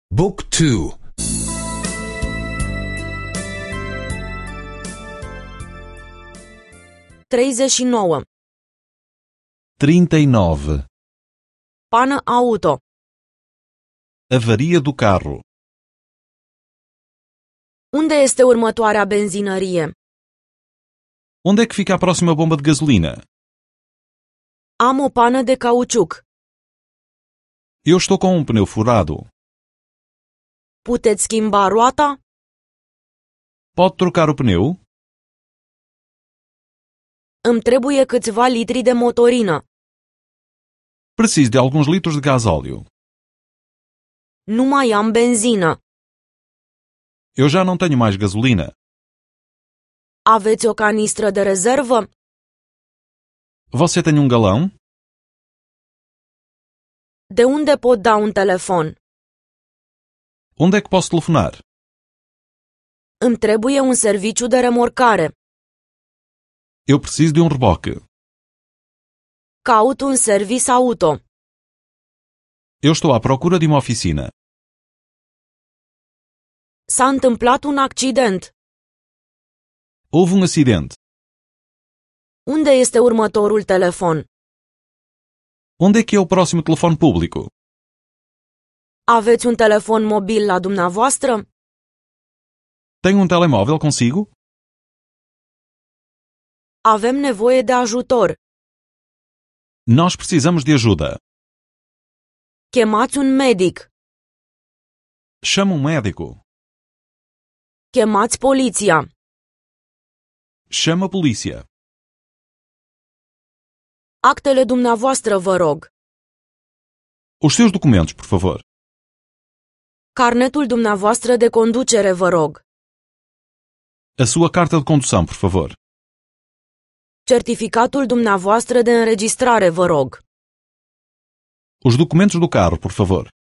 Book 2. 39. 39. Pană auto. Avaria do carro. Unde este următoarea benzinărie? Onde é que fica a próxima bomba de gasolina? Am o pană de cauciuc. Eu estou com um pneu furado. Puteți schimba roata? Pode trocar o pneu? Îmi trebuie câțiva litri de motorină. Preciso de alguns litros de gasóleo. Nu mai am benzină. Eu já não tenho mais gasolina. Aveți o canistră de rezervă? Você tem um galão? De unde pot da un telefon? Onde é que posso telefonar? Îmi trebuie un serviciu de remorcare. Eu preciso de um reboque. Caut un servis auto. Eu estou à procura de uma oficina. S-a întâmplat un accident. Houve um acidente. Unde este următorul telefon? Onde é que é o próximo telefone público? Aveți un telefon mobil la dumneavoastră? Tem um telemóvel consigo? Avem nevoie de ajutor. Nós precisamos de ajuda. Chemați un medic. Chama um médico. Chemați poliția. Chama a polícia. Actele dumneavoastră, vă rog. Os seus documentos, por favor. Carnetul dumneavoastră de conducere, vă rog. A sua carta de condução, por favor. Certificatul dumneavoastră de înregistrare, vă rog. Os documentos do carro, por favor.